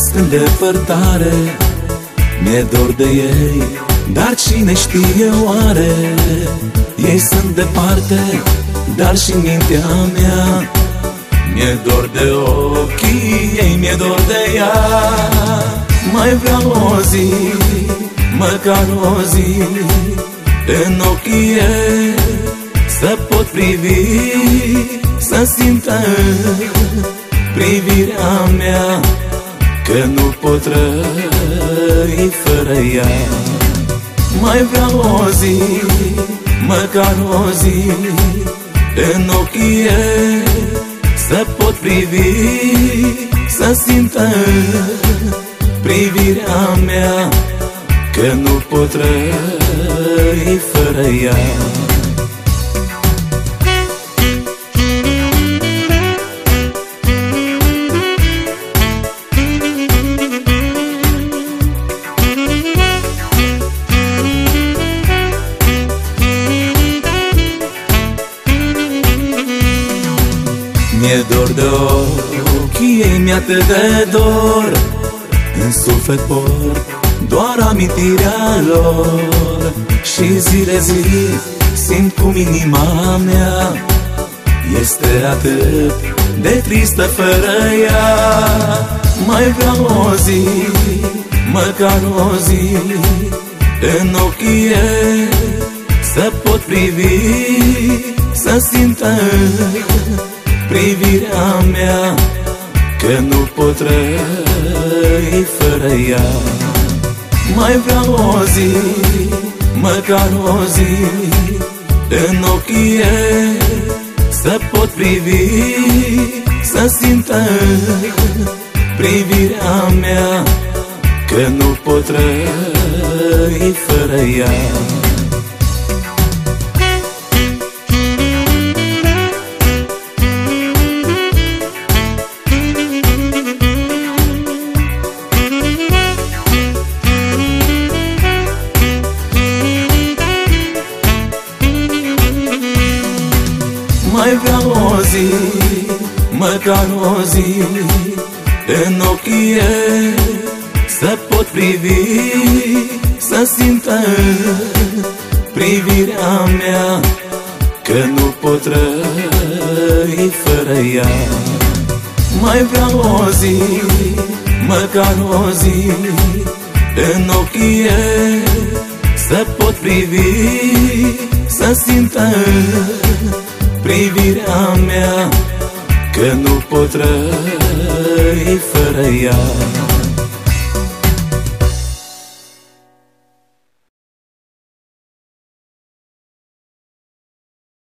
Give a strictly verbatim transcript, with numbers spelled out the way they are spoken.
trăiesc în depărtare. Mi-e dor de ei, dar cine știe oare? Ei sunt departe, dar și mintea mea. Mi-e dor de ochii ei, mi-e dor de ea. Mai vreau o zi, măcar o zi, în ochii ei să pot privi, să simtă privirea mea, că nu pot trăi fără ea. Mai vreau o zi, măcar o zi, în ochii ei să pot privi, să simtă privirea mea, că nu pot trăi fără ea. Mi-e dor de ochii ei, mi-e atât de dor, în suflet port doar amintirea lor. Și zi de zi simt cum inima mea este atât de tristă fără ea. Mai vreau o zi, măcar o zi, în ochii ei să pot privi, să simtă privirea mea, că nu pot trăi fără ea. Mai vreau o zi, măcar o zi, în ochii ei să pot privi, să simtă privirea mea, că nu pot trăi fără ea. Mai vreau o zi, măcar o zi, în ochii ei să pot privi, să simtă privirea mea, că nu pot trăi fără ea. Mai vreau o zi, măcar o zi, în ochii ei să pot privi, să simtă privirea mea, că nu pot trăi fără ea.